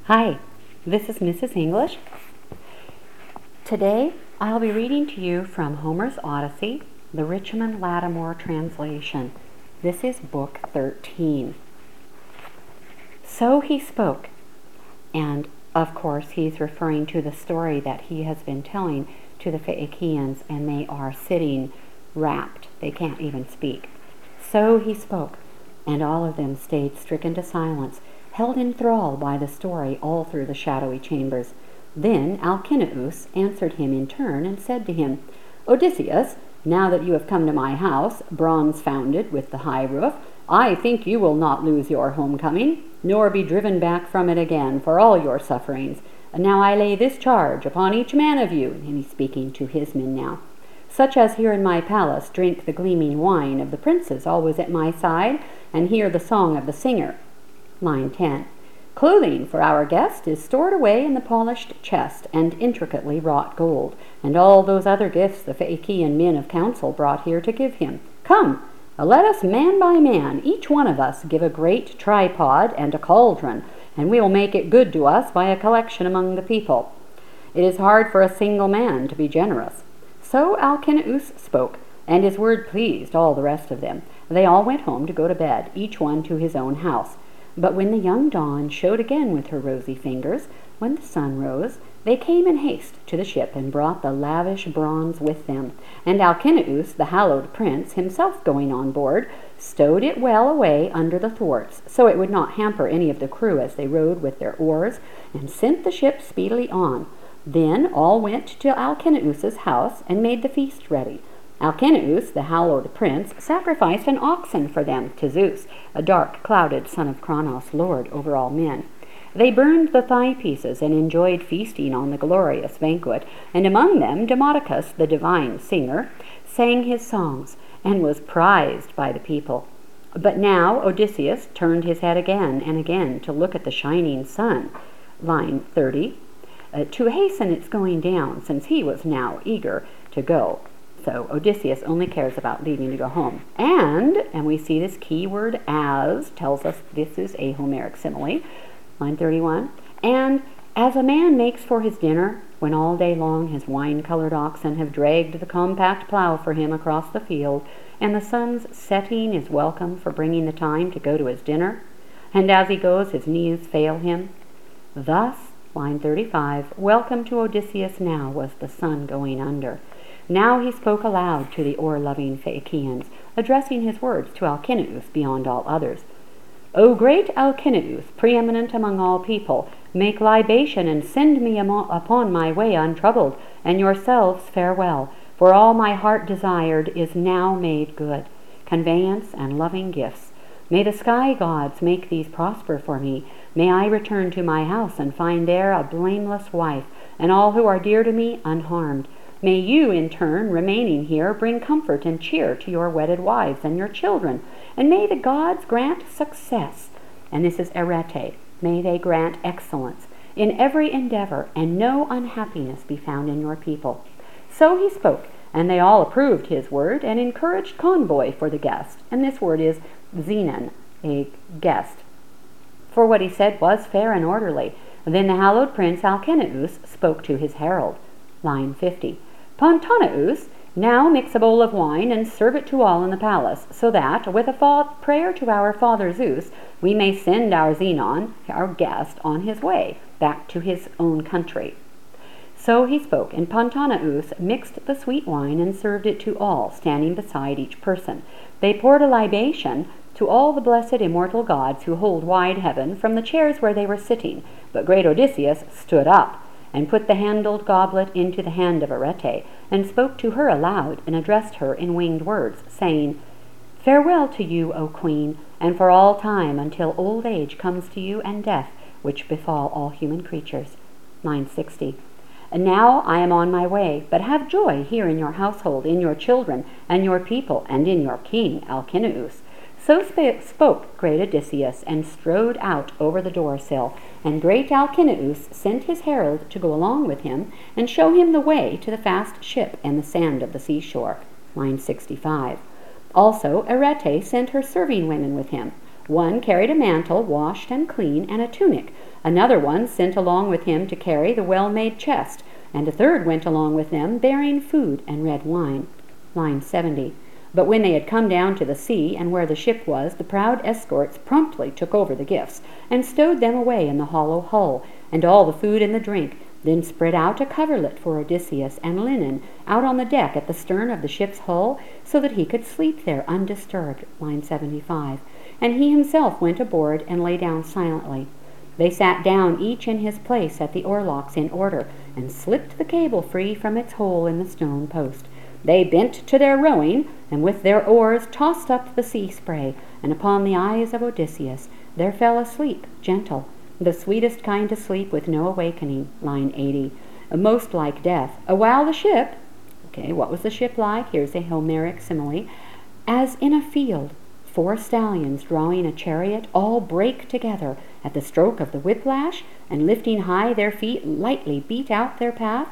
Hi, this is Mrs. English. Today I'll be reading to you from Homer's Odyssey, the Richmond Lattimore translation. This is Book 13. So he spoke, and of course he's referring to the story that he has been telling to the Phaeacians, and they are sitting rapt. They can't even speak. So he spoke, and all of them stayed stricken to silence, held in thrall by the story all through the shadowy chambers. Then Alcinous answered him in turn and said to him, Odysseus, now that you have come to my house, bronze-founded with the high roof, I think you will not lose your homecoming, nor be driven back from it again for all your sufferings. And now I lay this charge upon each man of you, and he's speaking to his men now, such as here in my palace drink the gleaming wine of the princes always at my side, and hear the song of the singer. Line 10. Clothing for our guest is stored away in the polished chest and intricately wrought gold, and all those other gifts the Phaeacian men of council brought here to give him. Come, let us man by man, each one of us, give a great tripod and a cauldron, and we will make it good to us by a collection among the people. It is hard for a single man to be generous. So Alcinous spoke, and his word pleased all the rest of them. They all went home to go to bed, each one to his own house. But when the young dawn showed again with her rosy fingers, when the sun rose, they came in haste to the ship and brought the lavish bronze with them. And Alcinous, the hallowed prince, himself going on board, stowed it well away under the thwarts, so it would not hamper any of the crew as they rowed with their oars, and sent the ship speedily on. Then all went to Alcinous's house and made the feast ready. Alcinous, the hallowed prince, sacrificed an oxen for them to Zeus, a dark-clouded son of Cronos, lord over all men. They burned the thigh pieces and enjoyed feasting on the glorious banquet, and among them Demodocus, the divine singer, sang his songs and was prized by the people. But now Odysseus turned his head again and again to look at the shining sun. Line 30. To hasten its going down, since he was now eager to go. So Odysseus only cares about leaving to go home. And we see this key word as tells us this is a Homeric simile. Line 31. And as a man makes for his dinner, when all day long his wine-colored oxen have dragged the compact plow for him across the field, and the sun's setting is welcome for bringing the time to go to his dinner, and as he goes his knees fail him. Thus, line 35, welcome to Odysseus now was the sun going under. Now he spoke aloud to the oar-loving Phaeacians, addressing his words to Alcinous beyond all others. O great Alcinous, preeminent among all people, make libation and send me upon my way untroubled, and yourselves farewell, for all my heart desired is now made good, conveyance and loving gifts. May the sky gods make these prosper for me. May I return to my house and find there a blameless wife, and all who are dear to me unharmed. May you, in turn, remaining here, bring comfort and cheer to your wedded wives and your children, and may the gods grant success, and this is arete, may they grant excellence, in every endeavor, and no unhappiness be found in your people. So he spoke, and they all approved his word, and encouraged convoy for the guest, and this word is xenon, a guest. For what he said was fair and orderly. Then the hallowed prince Alcinous spoke to his herald. Line 50. Pontonous, now mix a bowl of wine and serve it to all in the palace, so that, with a prayer to our father Zeus, we may send our Xenon, our guest, on his way, back to his own country. So he spoke, and Pontonous mixed the sweet wine and served it to all, standing beside each person. They poured a libation to all the blessed immortal gods who hold wide heaven from the chairs where they were sitting, but great Odysseus stood up, and put the handled goblet into the hand of Arete, and spoke to her aloud, and addressed her in winged words, saying, Farewell to you, O queen, and for all time, until old age comes to you and death, which befall all human creatures. Line 60. And now I am on my way, but have joy here in your household, in your children, and your people, and in your king, Alcinous. So spoke great Odysseus, and strode out over the door-sill, and great Alcinous sent his herald to go along with him, and show him the way to the fast ship and the sand of the seashore. Line 65. Also Arete sent her serving women with him. One carried a mantle, washed and clean, and a tunic. Another one sent along with him to carry the well-made chest, and a third went along with them, bearing food and red wine. Line 70. But when they had come down to the sea, and where the ship was, the proud escorts promptly took over the gifts, and stowed them away in the hollow hull, and all the food and the drink, then spread out a coverlet for Odysseus and linen out on the deck at the stern of the ship's hull, so that he could sleep there undisturbed. Line 75. And he himself went aboard and lay down silently. They sat down each in his place at the oarlocks in order, and slipped the cable free from its hole in the stone post. They bent to their rowing, and with their oars tossed up the sea spray, and upon the eyes of Odysseus there fell a sleep, gentle, the sweetest kind of sleep with no awakening. Line 80. Most like death. While the ship, what was the ship like? Here's a Homeric simile. As in a field, 4 stallions drawing a chariot all break together at the stroke of the whiplash, and lifting high their feet lightly beat out their path,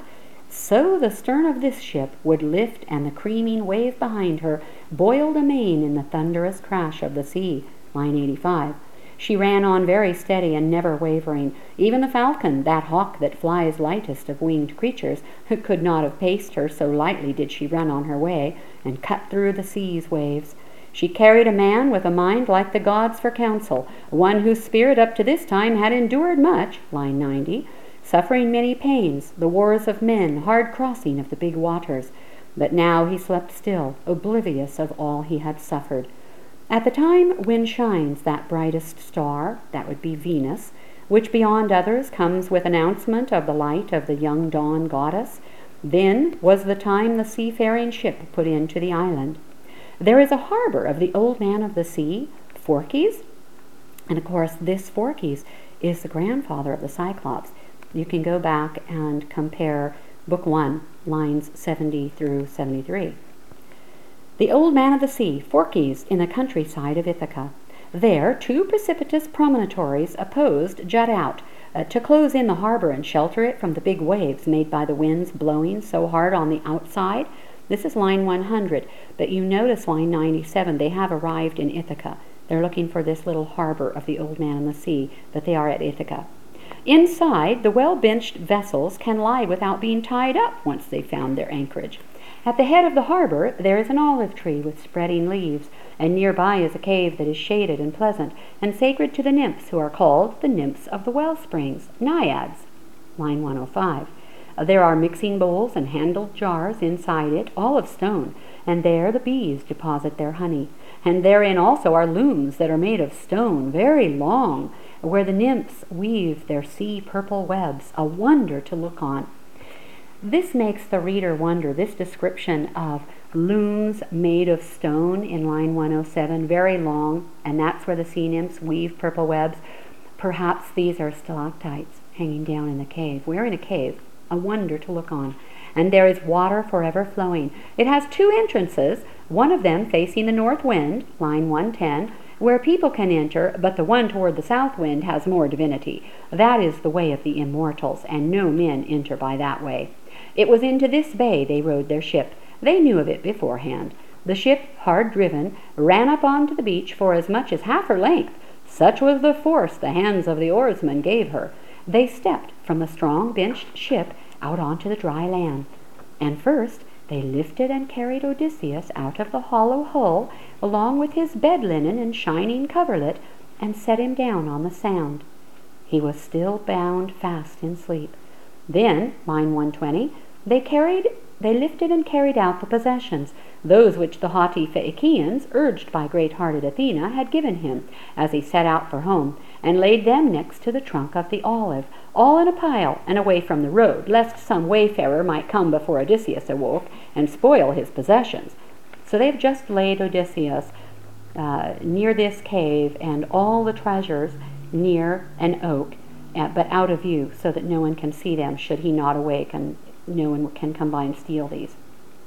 so the stern of this ship would lift, and the creaming wave behind her boiled amain in the thunderous crash of the sea. Line 85. She ran on very steady and never wavering. Even the falcon, that hawk that flies lightest of winged creatures, could not have paced her, so lightly did she run on her way, and cut through the sea's waves. She carried a man with a mind like the gods for counsel, one whose spirit up to this time had endured much. Line 90. Suffering many pains, the wars of men, hard crossing of the big waters. But now he slept still, oblivious of all he had suffered. At the time when shines that brightest star, that would be Venus, which beyond others comes with announcement of the light of the young dawn goddess, then was the time the seafaring ship put into the island. There is a harbor of the Old Man of the Sea, Phorcys, and of course this Phorcys is the grandfather of the Cyclops. You can go back and compare Book 1, lines 70 through 73. The Old Man of the Sea, Phorcys, in the countryside of Ithaca. There 2 precipitous promontories opposed jut out, to close in the harbor and shelter it from the big waves made by the winds blowing so hard on the outside. This is line 100, but you notice line 97, they have arrived in Ithaca. They're looking for this little harbor of the Old Man in the Sea, but they are at Ithaca. Inside, the well-benched vessels can lie without being tied up once they've found their anchorage. At the head of the harbor there is an olive tree with spreading leaves, and nearby is a cave that is shaded and pleasant, and sacred to the nymphs, who are called the nymphs of the well springs, naiads. Line 105. There are mixing bowls and handled jars inside it, all of stone, and there the bees deposit their honey. And therein also are looms that are made of stone, very long, where the nymphs weave their sea-purple webs, a wonder to look on. This makes the reader wonder, this description of looms made of stone in line 107, very long, and that's where the sea nymphs weave purple webs. Perhaps these are stalactites hanging down in the cave. We're in a cave, a wonder to look on. And there is water forever flowing. It has 2 entrances, one of them facing the north wind, line 110, where people can enter, but the one toward the south wind has more divinity. That is the way of the immortals, and no men enter by that way. It was into this bay they rowed their ship. They knew of it beforehand. The ship, hard driven, ran up onto the beach for as much as half her length. Such was the force the hands of the oarsmen gave her. They stepped from the strong benched ship out onto the dry land. And first they lifted and carried Odysseus out of the hollow hull, along with his bed linen and shining coverlet, and set him down on the sand. He was still bound fast in sleep. Then, line 120, they lifted and carried out the possessions, those which the haughty Phaeacians, urged by great-hearted Athena, had given him, as he set out for home, and laid them next to the trunk of the olive, all in a pile, and away from the road, lest some wayfarer might come before Odysseus awoke, and spoil his possessions. So they've just laid Odysseus near this cave, and all the treasures near an oak, but out of view, so that no one can see them should he not awake, and no one can come by and steal these.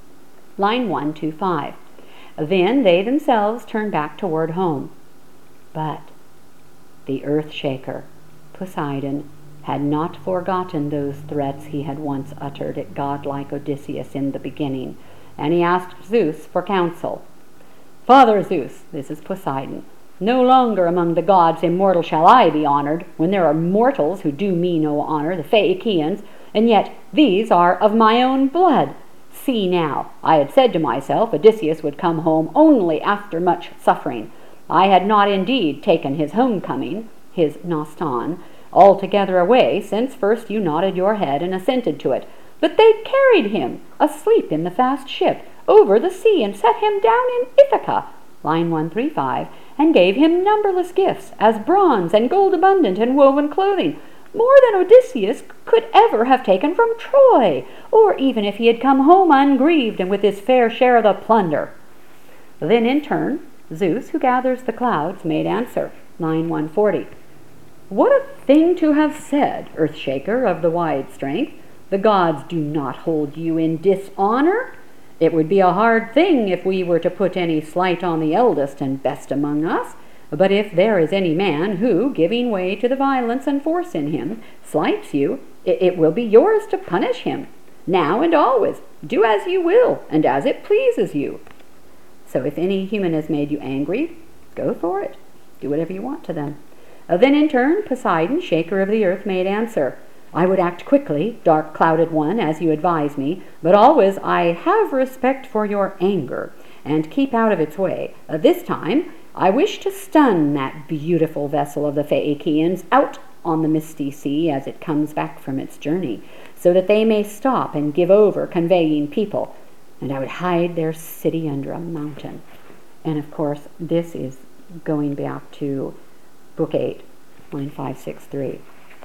Line 125. Then they themselves turned back toward home. But the earth-shaker, Poseidon, had not forgotten those threats he had once uttered at godlike Odysseus in the beginning, and he asked Zeus for counsel. Father Zeus, this is Poseidon, No longer among the gods immortal shall I be honored, when there are mortals who do me no honor, the Phaeacians, and yet these are of my own blood. See now, I had said to myself, Odysseus would come home only after much suffering. I had not indeed taken his homecoming, his noston, altogether away, since first you nodded your head and assented to it. But they carried him, asleep in the fast ship, over the sea, and set him down in Ithaca, line 135, and gave him numberless gifts, as bronze and gold abundant and woven clothing, more than Odysseus could ever have taken from Troy, or even if he had come home ungrieved and with his fair share of the plunder. Then in turn, Zeus, who gathers the clouds, made answer, line 140. What a thing to have said, Earthshaker of the wide strength! The gods do not hold you in dishonor. It would be a hard thing if we were to put any slight on the eldest and best among us. But if there is any man who, giving way to the violence and force in him, slights you, it will be yours to punish him. Now and always, do as you will, and as it pleases you. So if any human has made you angry, go for it. Do whatever you want to them. Then in turn, Poseidon, shaker of the earth, made answer, I would act quickly, dark clouded one, as you advise me, but always I have respect for your anger, and keep out of its way. This time, I wish to stun that beautiful vessel of the Phaeacians out on the misty sea as it comes back from its journey, so that they may stop and give over conveying people, and I would hide their city under a mountain. And of course, this is going back to Book 8, line 563.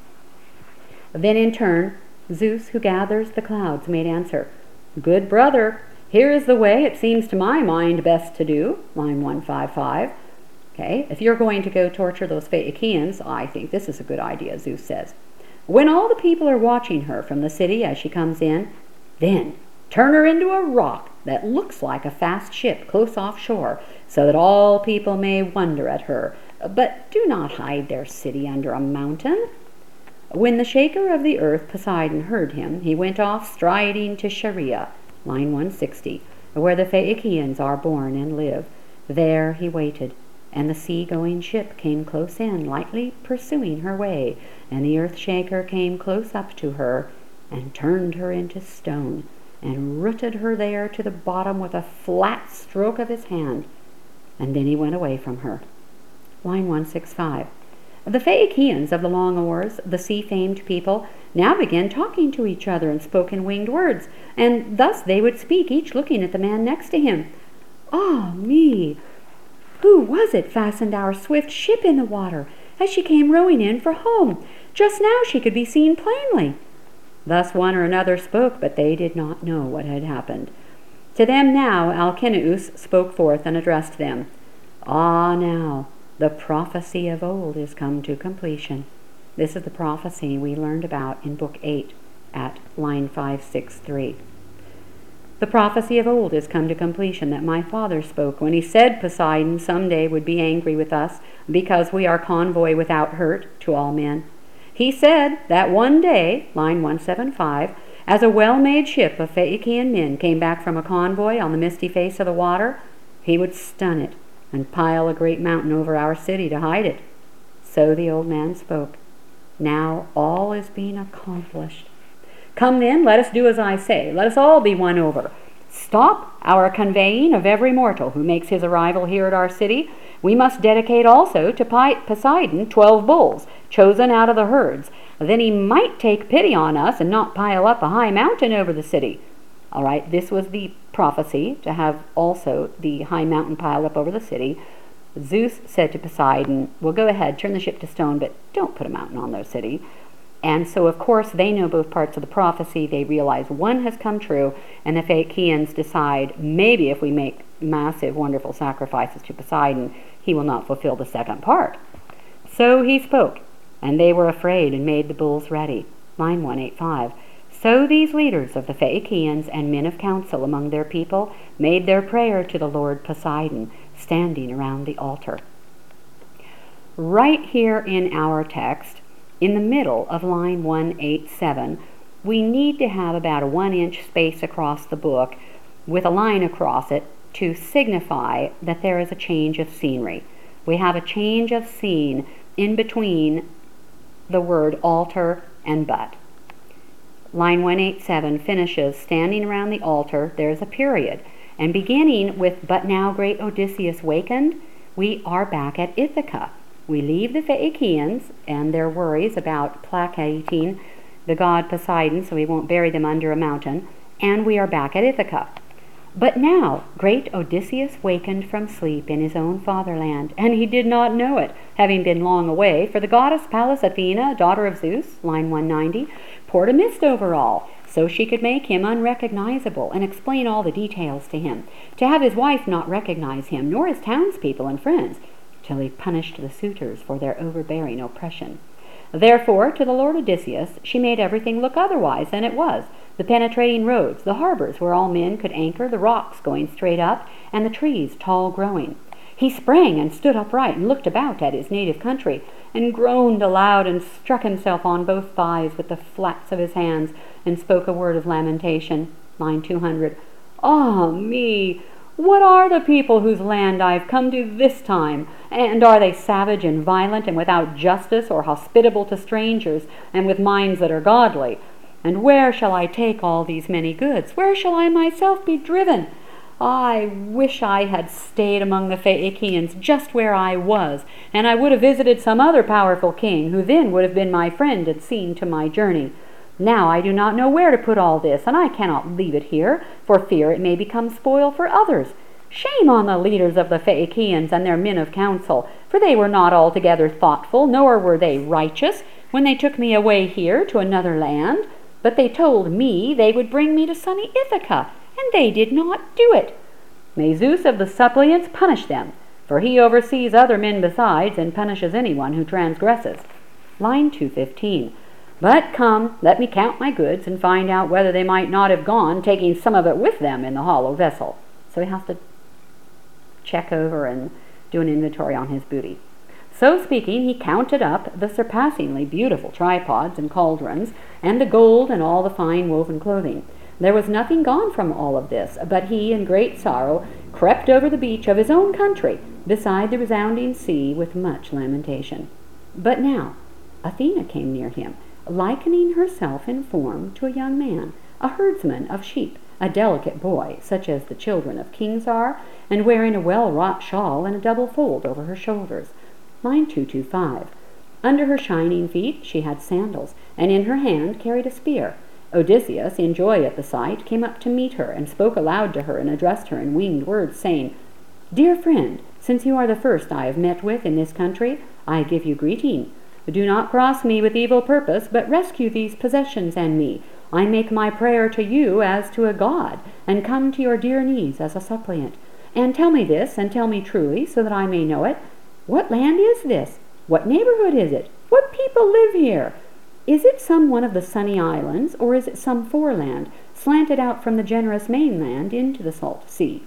Then in turn, Zeus, who gathers the clouds, made answer, Good brother, here is the way it seems to my mind best to do, line 155. Okay, if you're going to go torture those Phaeacians, I think this is a good idea, Zeus says. When all the people are watching her from the city as she comes in, then turn her into a rock that looks like a fast ship close offshore, so that all people may wonder at her. But do not hide their city under a mountain. When the shaker of the earth, Poseidon, heard him, he went off striding to Scheria, line 160, where the Phaeacians are born and live. There he waited, and the sea-going ship came close in, lightly pursuing her way, and the earth shaker came close up to her, and turned her into stone, and rooted her there to the bottom with a flat stroke of his hand. And then he went away from her. Line 165. The Phaeacians of the long oars, the sea-famed people, now began talking to each other and spoke in winged words, and thus they would speak, each looking at the man next to him. Ah me! Who was it fastened our swift ship in the water as she came rowing in for home? Just now she could be seen plainly. Thus one or another spoke, but they did not know what had happened. To them now Alcinous spoke forth and addressed them. Ah, now, the prophecy of old is come to completion. This is the prophecy we learned about in Book 8 at line 563. The prophecy of old is come to completion that my father spoke when he said Poseidon someday would be angry with us because we are convoy without hurt to all men. He said that one day, line 175, as a well-made ship of Phaeacian men came back from a convoy on the misty face of the water, he would stun it and pile a great mountain over our city to hide it. So the old man spoke. Now all is being accomplished. Come then, let us do as I say. Let us all be won over. Stop our conveying of every mortal who makes his arrival here at our city. We must dedicate also to Poseidon 12 bulls, chosen out of the herds. Then he might take pity on us and not pile up a high mountain over the city. All right, this was the prophecy, to have also the high mountain piled up over the city. Zeus said to Poseidon, well, go ahead, turn the ship to stone, but don't put a mountain on their city. And so, of course, they know both parts of the prophecy. They realize one has come true, and the Phaeacians decide, maybe if we make massive, wonderful sacrifices to Poseidon, he will not fulfill the second part. So he spoke, and they were afraid and made the bulls ready. Line 185. So these leaders of the Phaeacians and men of counsel among their people made their prayer to the Lord Poseidon, standing around the altar. Right here in our text, in the middle of line 187, we need to have about a 1-inch space across the book with a line across it to signify that there is a change of scenery. We have a change of scene in between the word altar and but. Line 187 finishes, standing around the altar, there's a period. And beginning with, but now great Odysseus wakened, we are back at Ithaca. We leave the Phaeacians and their worries about placating the god Poseidon so he won't bury them under a mountain, and we are back at Ithaca. But now great Odysseus wakened from sleep in his own fatherland, and he did not know it, having been long away, for the goddess Pallas Athena, daughter of Zeus, line 190, poured a mist over all, so she could make him unrecognizable and explain all the details to him, to have his wife not recognize him, nor his townspeople and friends, till he punished the suitors for their overbearing oppression. Therefore, to the Lord Odysseus, she made everything look otherwise than it was, the penetrating roads, the harbors where all men could anchor, the rocks going straight up, and the trees tall growing. He sprang and stood upright and looked about at his native country, and groaned aloud and struck himself on both thighs with the flats of his hands, and spoke a word of lamentation. Line 200. Ah me! What are the people whose land I've come to this time? And are they savage and violent, and without justice, or hospitable to strangers, and with minds that are godly? And where shall I take all these many goods? Where shall I myself be driven? I wish I had stayed among the Phaeacians just where I was, and I would have visited some other powerful king, who then would have been my friend and seen to my journey. Now I do not know where to put all this, and I cannot leave it here, for fear it may become spoil for others. Shame on the leaders of the Phaeacians and their men of counsel, for they were not altogether thoughtful, nor were they righteous, when they took me away here to another land. But they told me they would bring me to sunny Ithaca, and they did not do it. May Zeus of the suppliants punish them, for he oversees other men besides, and punishes anyone who transgresses. Line 215. But come, let me count my goods, and find out whether they might not have gone, taking some of it with them in the hollow vessel. So he has to check over and do an inventory on his booty. So speaking, he counted up the surpassingly beautiful tripods and cauldrons, and the gold and all the fine woven clothing. There was nothing gone from all of this, but he, in great sorrow, crept over the beach of his own country, beside the resounding sea, with much lamentation. But now Athena came near him, likening herself in form to a young man, a herdsman of sheep, a delicate boy, such as the children of kings are, and wearing a well-wrought shawl and a double fold over her shoulders. Line 225. Under her shining feet she had sandals, and in her hand carried a spear. Odysseus, in joy at the sight, came up to meet her, and spoke aloud to her, and addressed her in winged words, saying, Dear friend, since you are the first I have met with in this country, I give you greeting. Do not cross me with evil purpose, but rescue these possessions and me. I make my prayer to you as to a god, and come to your dear knees as a suppliant. And tell me this, and tell me truly, so that I may know it. What land is this? What neighborhood is it? What people live here? Is it some one of the sunny islands, or is it some foreland, slanted out from the generous mainland into the salt sea?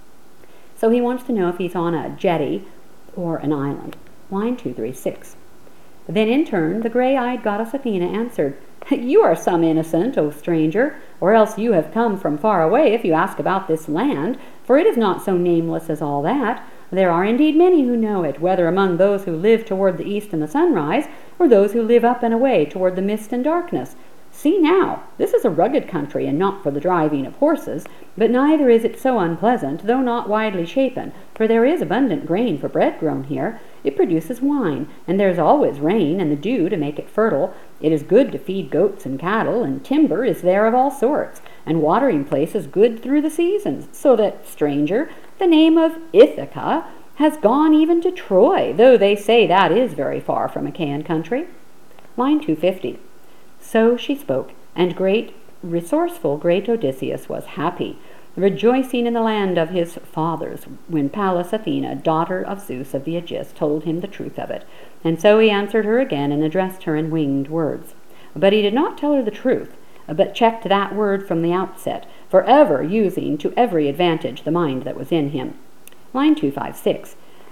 So he wants to know if he's on a jetty or an island. Line 236. Then in turn the gray-eyed goddess Athena answered, You are some innocent, O stranger, or else you have come from far away if you ask about this land, for it is not so nameless as all that. There are indeed many who know it, whether among those who live toward the east and the sunrise, or those who live up and away toward the mist and darkness. See now, this is a rugged country, and not for the driving of horses, but neither is it so unpleasant, though not widely shapen, for there is abundant grain for bread grown here. It produces wine, and there is always rain and the dew to make it fertile. It is good to feed goats and cattle, and timber is there of all sorts, and watering places good through the seasons, so that, stranger, the name of Ithaca has gone even to Troy, though they say that is very far from Achaean country. Line 250. So she spoke, and resourceful great Odysseus was happy, rejoicing in the land of his fathers, when Pallas Athena, daughter of Zeus of the Aegis, told him the truth of it. And so he answered her again, and addressed her in winged words. But he did not tell her the truth, but checked that word from the outset, forever using to every advantage the mind that was in him. Line 256.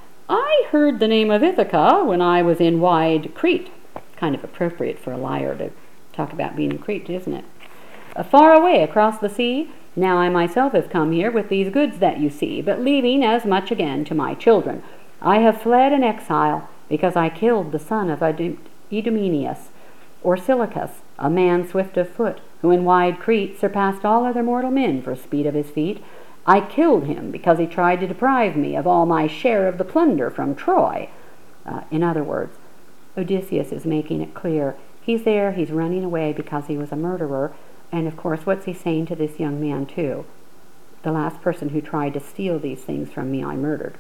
I heard the name of Ithaca when I was in wide Crete. Kind of appropriate for a liar to talk about being in Crete, isn't it? Far away across the sea. Now I myself have come here with these goods that you see, but leaving as much again to my children. I have fled in exile because I killed the son of Idomeneus, Orsilochus, a man swift of foot, who in wide Crete surpassed all other mortal men for speed of his feet. I killed him because he tried to deprive me of all my share of the plunder from Troy. In other words, Odysseus is making it clear. He's there, he's running away because he was a murderer. And of course, what's he saying to this young man too? The last person who tried to steal these things from me, I murdered.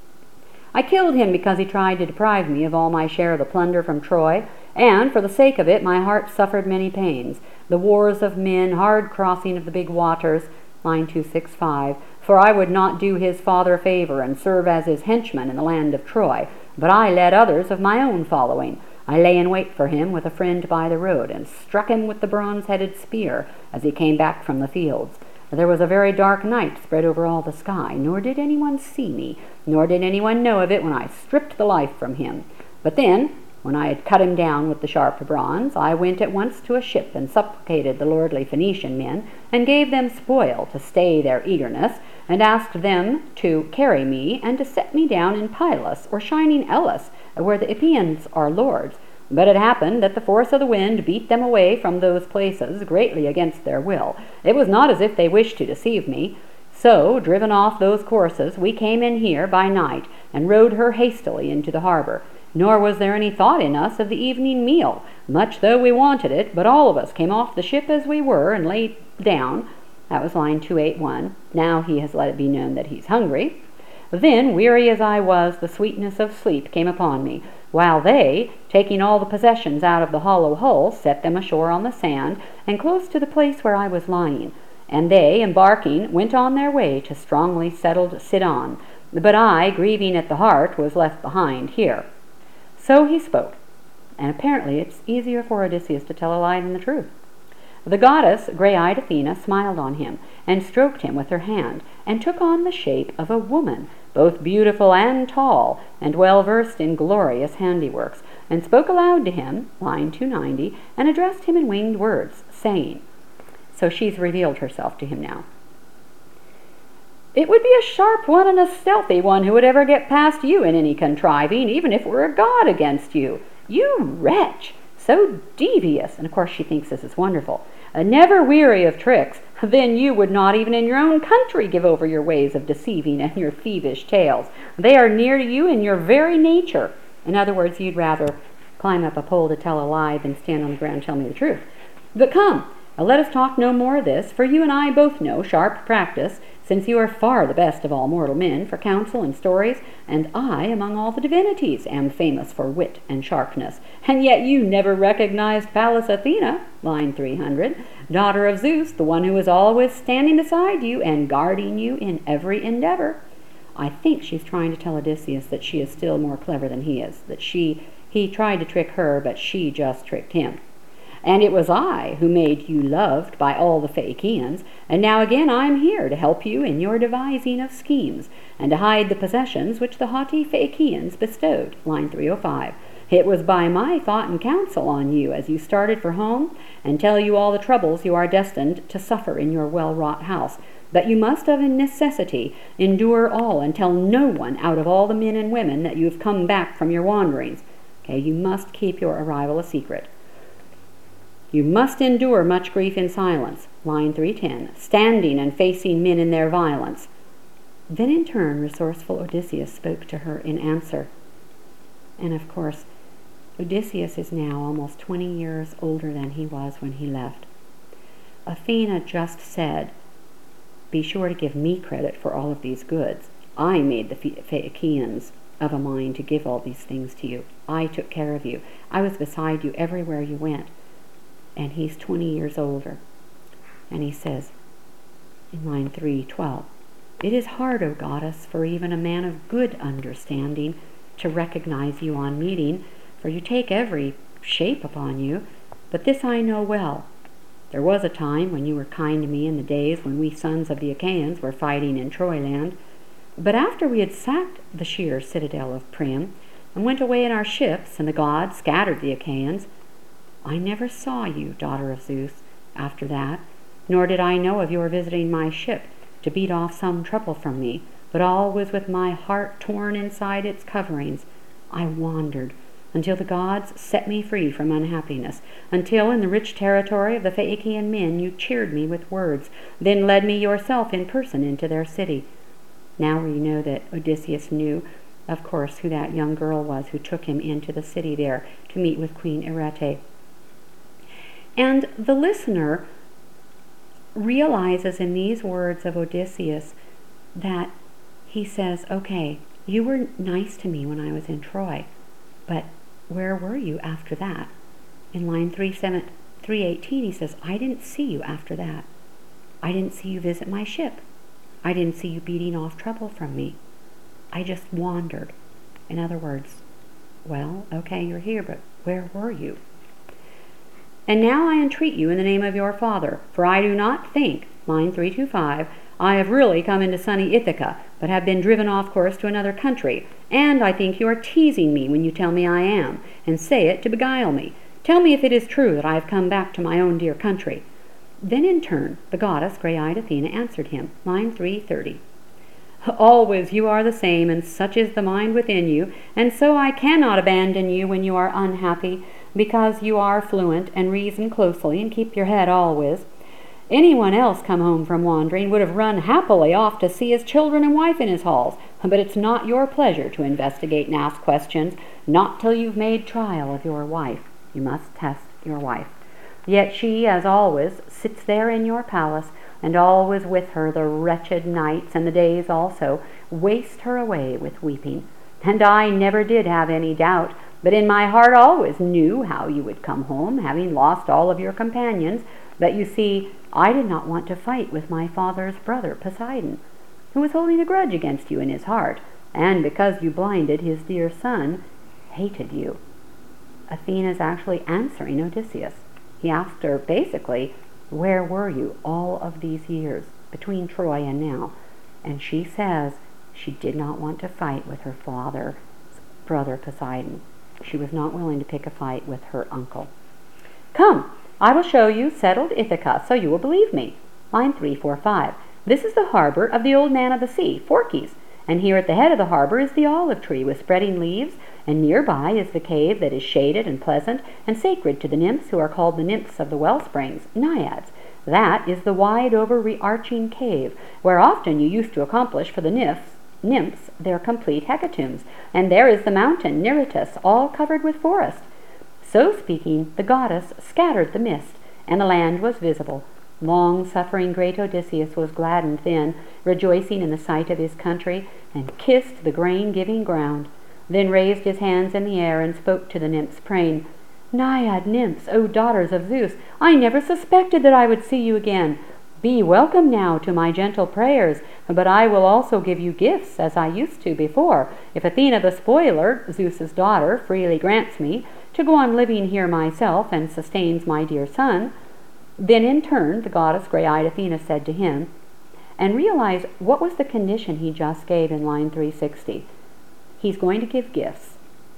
I killed him because he tried to deprive me of all my share of the plunder from Troy, and for the sake of it my heart suffered many pains. The wars of men, hard crossing of the big waters, line 265, for I would not do his father a favor and serve as his henchman in the land of Troy, but I led others of my own following. I lay in wait for him with a friend by the road, and struck him with the bronze-headed spear as he came back from the fields. There was a very dark night spread over all the sky, nor did anyone see me, nor did anyone know of it when I stripped the life from him. But then, when I had cut him down with the sharp bronze, I went at once to a ship and supplicated the lordly Phoenician men, and gave them spoil to stay their eagerness, and asked them to carry me and to set me down in Pylos or shining Elis, where the Epeans are lords. But it happened that the force of the wind beat them away from those places greatly against their will. It was not as if they wished to deceive me. So, driven off those courses, we came in here by night, and rowed her hastily into the harbor. Nor was there any thought in us of the evening meal, much though we wanted it, but all of us came off the ship as we were, and lay down. That was line 281. Now he has let it be known that he's hungry. Then, weary as I was, the sweetness of sleep came upon me, while they, taking all the possessions out of the hollow hull, set them ashore on the sand, and close to the place where I was lying. And they, embarking, went on their way to strongly settled Sidon. But I, grieving at the heart, was left behind here. So he spoke, and apparently it's easier for Odysseus to tell a lie than the truth. The goddess, gray-eyed Athena, smiled on him, and stroked him with her hand, and took on the shape of a woman, both beautiful and tall, and well versed in glorious handiworks, and spoke aloud to him, line 290, and addressed him in winged words, saying, so she's revealed herself to him now. It would be a sharp one and a stealthy one who would ever get past you in any contriving, even if it were a god against you. You wretch! So devious! And of course she thinks this is wonderful. Never weary of tricks, then you would not even in your own country give over your ways of deceiving and your thievish tales. They are near to you in your very nature. In other words, you'd rather climb up a pole to tell a lie than stand on the ground and tell me the truth. But come, let us talk no more of this, for you and I both know sharp practice, since you are far the best of all mortal men for counsel and stories, and I, among all the divinities, am famous for wit and sharpness. And yet you never recognized Pallas Athena, line 300, daughter of Zeus, the one who is always standing beside you and guarding you in every endeavor. I think she's trying to tell Odysseus that she is still more clever than he is, that he tried to trick her, but she just tricked him. And it was I who made you loved by all the Phaeacians, and now again I am here to help you in your devising of schemes, and to hide the possessions which the haughty Phaeacians bestowed, line 305. It was by my thought and counsel on you as you started for home, and tell you all the troubles you are destined to suffer in your well-wrought house, that you must of necessity endure all, and tell no one out of all the men and women that you have come back from your wanderings. Okay, you must keep your arrival a secret. You must endure much grief in silence, line 310, standing and facing men in their violence. Then in turn resourceful Odysseus spoke to her in answer. And of course, Odysseus is now almost 20 years older than he was when he left. Athena just said, be sure to give me credit for all of these goods. I made the Phaeacians of a mind to give all these things to you. I took care of you. I was beside you everywhere you went. And he's 20 years older. And he says, in line 312, it is hard, O goddess, for even a man of good understanding to recognize you on meeting, for you take every shape upon you. But this I know well. There was a time when you were kind to me in the days when we sons of the Achaeans were fighting in Troyland. But after we had sacked the sheer citadel of Priam, and went away in our ships, and the gods scattered the Achaeans, I never saw you, daughter of Zeus, after that, nor did I know of your visiting my ship to beat off some trouble from me, but always with my heart torn inside its coverings, I wandered until the gods set me free from unhappiness, until in the rich territory of the Phaeacian men you cheered me with words, then led me yourself in person into their city. Now we know that Odysseus knew, of course, who that young girl was who took him into the city there to meet with Queen Arete. And the listener realizes in these words of Odysseus that he says, okay, you were nice to me when I was in Troy, but where were you after that? In line 318 he says, I didn't see you after that. I didn't see you visit my ship. I didn't see you beating off trouble from me. I just wandered. In other words, well, okay, you're here, but where were you? And now I entreat you in the name of your father, for I do not think, line 325, I have really come into sunny Ithaca, but have been driven off course to another country, and I think you are teasing me when you tell me I am, and say it to beguile me. Tell me if it is true that I have come back to my own dear country. Then in turn the goddess grey-eyed Athena answered him, line 330. Always you are the same, and such is the mind within you, and so I cannot abandon you when you are unhappy, because you are fluent and reason closely and keep your head always. Anyone else come home from wandering would have run happily off to see his children and wife in his halls, but it's not your pleasure to investigate and ask questions, not till you've made trial of your wife. You must test your wife. Yet she, as always, sits there in your palace, and always with her the wretched nights and the days also waste her away with weeping. And I never did have any doubt, but in my heart always knew how you would come home, having lost all of your companions. But you see, I did not want to fight with my father's brother Poseidon, who was holding a grudge against you in his heart, and because you blinded his dear son, hated you. Athena is actually answering Odysseus. He asked her, basically, where were you all of these years, between Troy and now? And she says she did not want to fight with her father's brother Poseidon. She was not willing to pick a fight with her uncle. Come, I will show you settled Ithaca, so you will believe me. Line 345. This is the harbor of the old man of the sea, Phorcys, and here at the head of the harbor is the olive tree with spreading leaves, and nearby is the cave that is shaded and pleasant and sacred to the nymphs who are called the nymphs of the well springs, naiads. That is the wide overarching cave, where often you used to accomplish for the nymphs their complete hecatombs, and there is the mountain Neritus, all covered with forest. So speaking, the goddess scattered the mist, and the land was visible. Long-suffering great Odysseus was gladdened then, rejoicing in the sight of his country, and kissed the grain-giving ground, then raised his hands in the air and spoke to the nymphs, praying, Naiad nymphs, O daughters of Zeus, I never suspected that I would see you again. Be welcome now to my gentle prayers, but I will also give you gifts, as I used to before, if Athena the spoiler, Zeus's daughter, freely grants me to go on living here myself and sustains my dear son. Then in turn the goddess grey-eyed Athena said to him, and realize what was the condition he just gave in line 360. He's going to give gifts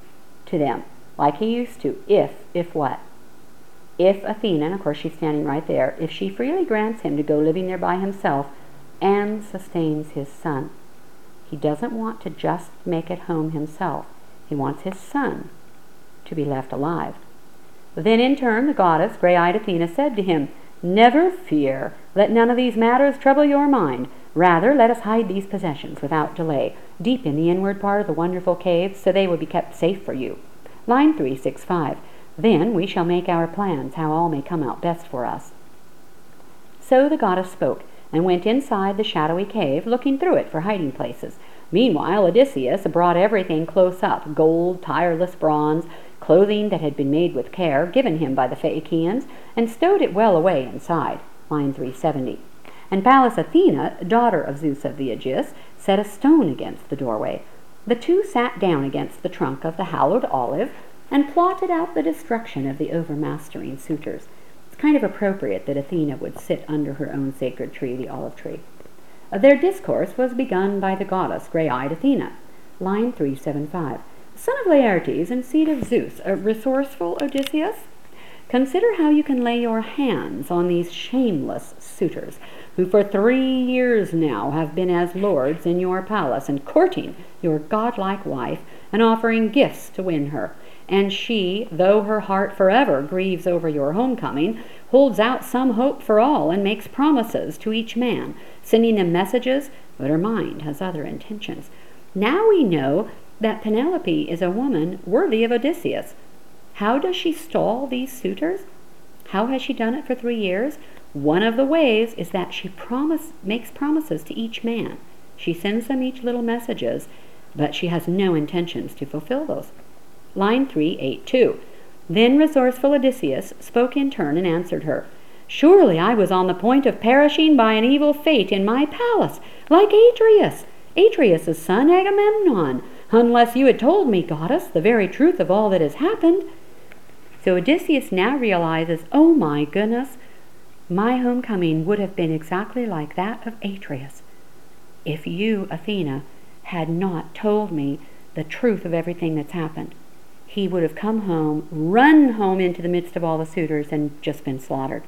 to them, like he used to, if what? If Athena, and of course she's standing right there, if she freely grants him to go living there by himself and sustains his son. He doesn't want to just make it home himself. He wants his son to be left alive. Then in turn the goddess, grey-eyed Athena, said to him, Never fear, let none of these matters trouble your mind. Rather, let us hide these possessions without delay, deep in the inward part of the wonderful cave, so they will be kept safe for you. Line 365. Then we shall make our plans, how all may come out best for us. So the goddess spoke, and went inside the shadowy cave, looking through it for hiding places. Meanwhile, Odysseus brought everything close up, gold, tireless bronze, clothing that had been made with care, given him by the Phaeacians, and stowed it well away inside. Line 370. And Pallas Athena, daughter of Zeus of the Aegis, set a stone against the doorway. The two sat down against the trunk of the hallowed olive, and plotted out the destruction of the overmastering suitors. It's kind of appropriate that Athena would sit under her own sacred tree, the olive tree. Their discourse was begun by the goddess, grey-eyed Athena. Line 375. Son of Laertes and seed of Zeus, a resourceful Odysseus, Consider how you can lay your hands on these shameless suitors, who for 3 years now have been as lords in your palace, and courting your godlike wife, and offering gifts to win her. And she, though her heart forever grieves over your homecoming, holds out some hope for all, and makes promises to each man, sending them messages, but her mind has other intentions. Now we know that Penelope is a woman worthy of Odysseus. How does she stall these suitors? How has she done it for 3 years? One of the ways is that she makes promises to each man. She sends them each little messages, but she has no intentions to fulfill those. Line 382. Then resourceful Odysseus spoke in turn and answered her. Surely I was on the point of perishing by an evil fate in my palace, like Atreus' son Agamemnon, unless you had told me, goddess, the very truth of all that has happened. So Odysseus now realizes, oh my goodness, my homecoming would have been exactly like that of Atreus if you, Athena, had not told me the truth of everything that's happened. He would have come home, run home into the midst of all the suitors, and just been slaughtered.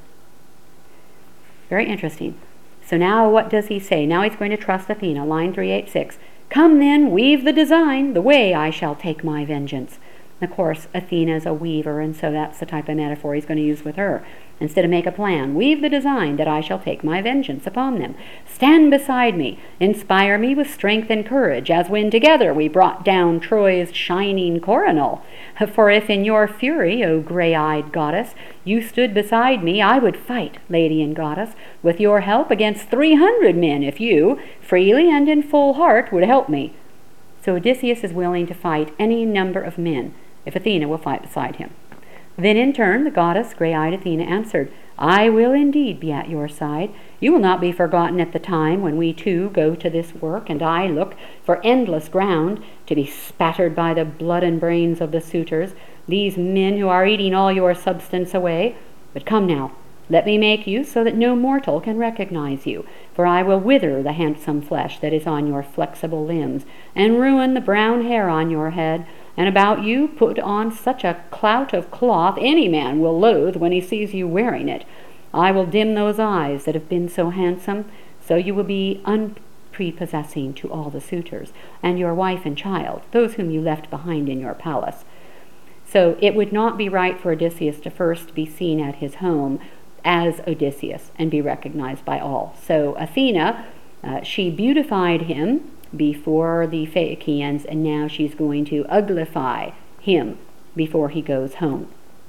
Very interesting. So now what does he say? Now he's going to trust Athena. Line 386. Come then, weave the design, the way I shall take my vengeance. Of course, Athena is a weaver, and so that's the type of metaphor he's going to use with her. Instead of make a plan, weave the design that I shall take my vengeance upon them. Stand beside me, inspire me with strength and courage, as when together we brought down Troy's shining coronal. For if in your fury, O gray-eyed goddess, you stood beside me, I would fight, lady and goddess, with your help against 300 men, if you, freely and in full heart, would help me. So Odysseus is willing to fight any number of men, if Athena will fight beside him. Then in turn the goddess, gray-eyed Athena, answered, I will indeed be at your side. You will not be forgotten at the time when we two go to this work, and I look for endless ground to be spattered by the blood and brains of the suitors, these men who are eating all your substance away. But come now, let me make you so that no mortal can recognize you, for I will wither the handsome flesh that is on your flexible limbs, and ruin the brown hair on your head, and about you put on such a clout of cloth any man will loathe when he sees you wearing it. I will dim those eyes that have been so handsome, so you will be unprepossessing to all the suitors, and your wife and child, those whom you left behind in your palace. So it would not be right for Odysseus to first be seen at his home as Odysseus and be recognized by all. So Athena, she beautified him before the Phaeacians, and now she's going to uglify him before he goes home.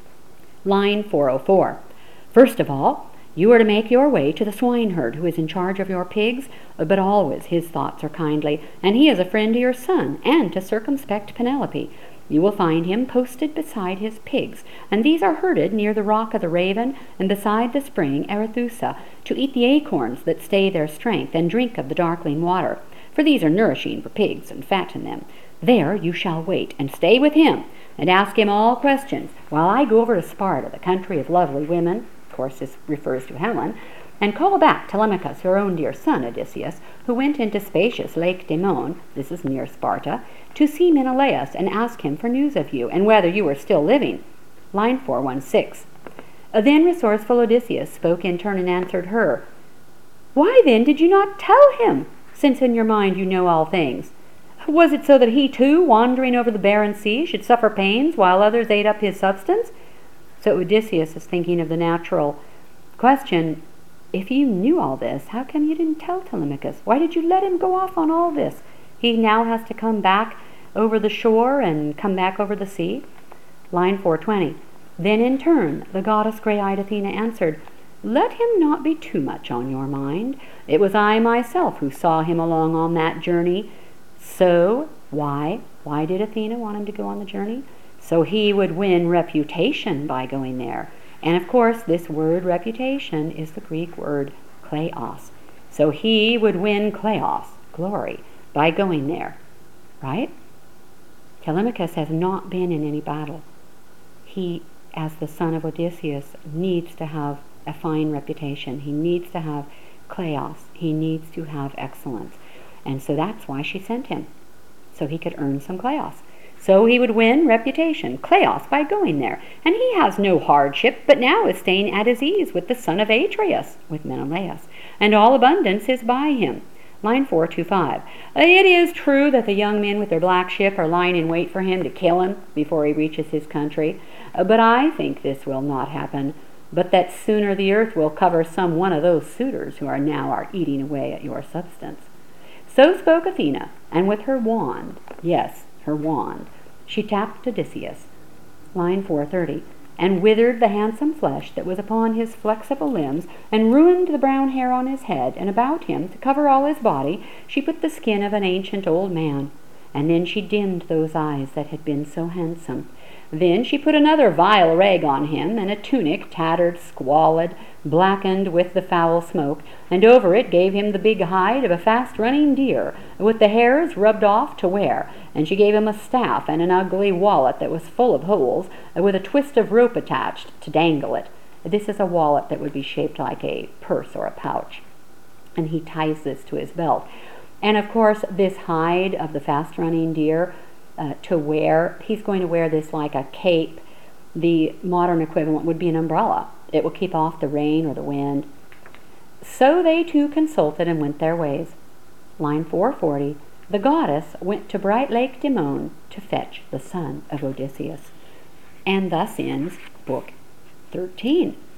Line 404. First of all, you are to make your way to the swineherd who is in charge of your pigs, but always his thoughts are kindly, and he is a friend to your son, and to circumspect Penelope. You will find him posted beside his pigs, and these are herded near the rock of the Raven and beside the spring Arethusa, to eat the acorns that stay their strength, and drink of the darkling water, for these are nourishing for pigs and fatten them. There you shall wait, and stay with him, and ask him all questions, while I go over to Sparta, the country of lovely women, of course this refers to Helen, and call back Telemachus, your own dear son Odysseus, who went into spacious Lake Daemon, this is near Sparta, to see Menelaus, and ask him for news of you, and whether you are still living. Line 416. Then resourceful Odysseus spoke in turn and answered her. Why then did you not tell him, since in your mind you know all things? Was it so that he too, wandering over the barren sea, should suffer pains while others ate up his substance? So Odysseus is thinking of the natural question, if you knew all this, how come you didn't tell Telemachus? Why did you let him go off on all this? He now has to come back over the shore and come back over the sea. Line 420. Then in turn the goddess gray-eyed Athena answered, let him not be too much on your mind. It was I myself who saw him along on that journey. So why did Athena want him to go on the journey? So he would win reputation by going there. And of course this word reputation is the Greek word kleos. So he would win kleos, glory, by going there, right? Telemachus has not been in any battle. He, as the son of Odysseus, needs to have a fine reputation. He needs to have kleos. He needs to have excellence. And so that's why she sent him, so he could earn some kleos. So he would win reputation, kleos, by going there. And he has no hardship, but now is staying at his ease with the son of Atreus, with Menelaus, and all abundance is by him. Line 425. It is true that the young men with their black ship are lying in wait for him to kill him before he reaches his country, but I think this will not happen, but that sooner the earth will cover some one of those suitors who are now eating away at your substance. So spoke Athena, and with her wand, yes, her wand, she tapped Odysseus. Line 430. And withered the handsome flesh that was upon his flexible limbs, and ruined the brown hair on his head, and about him, to cover all his body, she put the skin of an ancient old man. And then she dimmed those eyes that had been so handsome. Then she put another vile rag on him, and a tunic, tattered, squalid, blackened with the foul smoke, and over it gave him the big hide of a fast-running deer, with the hairs rubbed off to wear, and she gave him a staff and an ugly wallet that was full of holes, with a twist of rope attached to dangle it. This is a wallet that would be shaped like a purse or a pouch, and he ties this to his belt. And of course, this hide of the fast-running deer to wear, he's going to wear this like a cape. The modern equivalent would be an umbrella. It will keep off the rain or the wind. So they two consulted and went their ways. Line 440. The goddess went to bright Lake Dimone to fetch the son of Odysseus. And thus ends Book 13.